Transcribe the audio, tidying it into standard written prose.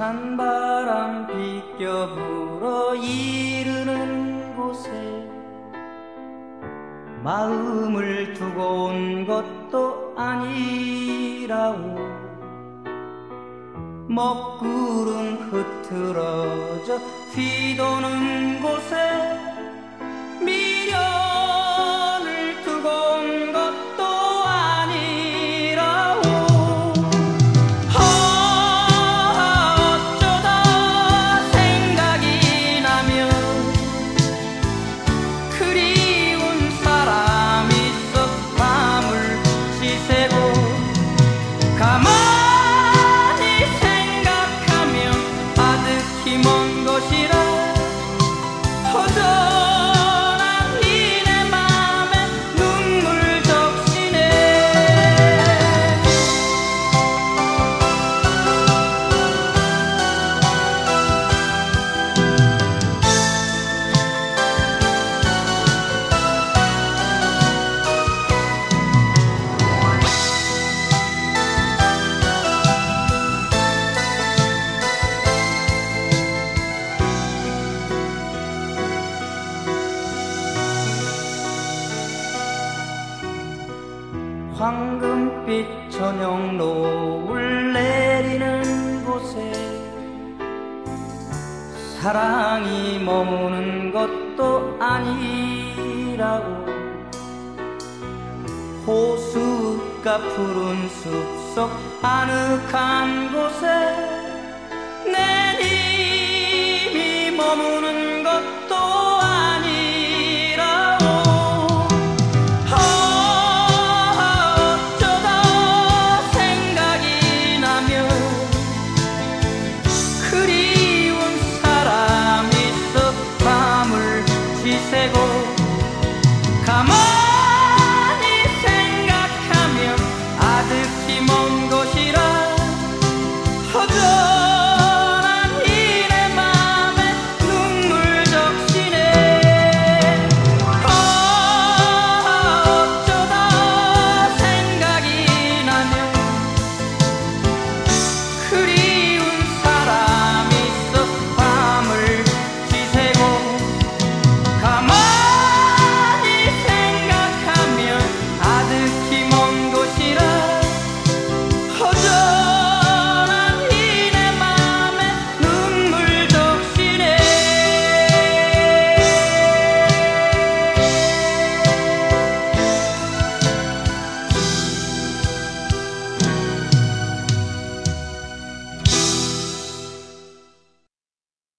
찬바람 비껴 불어 이르는 곳에 마음을 두고 온 것도 아니라오. 먹구름 흐트러져 휘도는 곳에 미련을 두고 온 것도 아니라오. 어쩌다 생각이 나면 그리운 사람 있어 밤을 지새고 가만히 생각하면 아득히 먼 것이라 허전한 이 내 맘에 눈물 적시네. 황금빛 저녁 노을 내리는 곳에 사랑이 머무는 것도 아니라고. 호숫가 푸른 숲속 아늑한 곳에 내 님이 머무는